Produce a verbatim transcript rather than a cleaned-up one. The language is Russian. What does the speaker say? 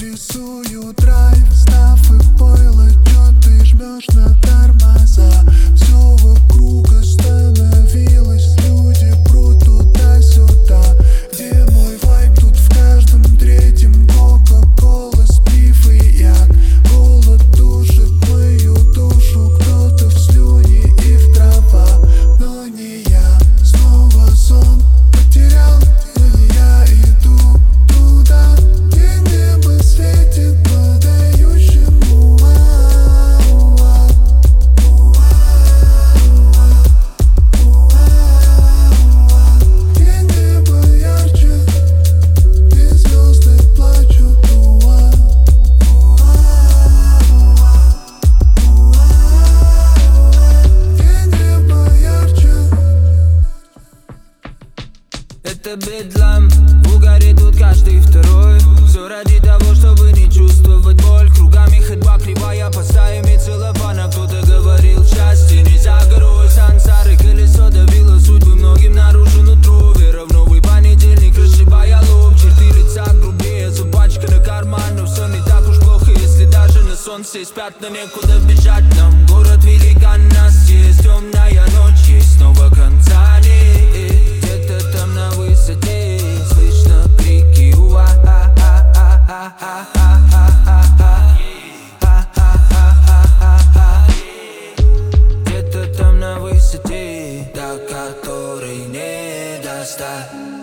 Рисую драйв, став и пойло, чё ты жмешь на тормоза. Все вокруг остановилось, люди прут туда-сюда. Где мой вайб? Тут в каждом третьем кока-кола, спив и яд. Голод душит мою душу, кто-то в слюне и в трава. Но не я, снова сон потерял, но не я иду туда, где небо светит подающему. Где небо ярче, где звезды плачут. Где небо ярче. Это бедлам, в угаре тут каждый второй. Все ради того, чтобы не чувствовать боль. Кругами ходьба кривая, по стаями целлофана. Кто-то говорил, счастье не за горой. Сансары, колесо давило судьбы многим наружу нутро. Вера в новый понедельник, расшибая лоб. Черты лица грубее, запачканы карман. Но все не так уж плохо, если даже на солнце есть пятна. Некуда бежать нам, город великан нас есть. Темная ночь, есть снова конца нет. Где-то там на высоте слышно крики уа а а а а а а. Где-то там на высоте, до которой не достать.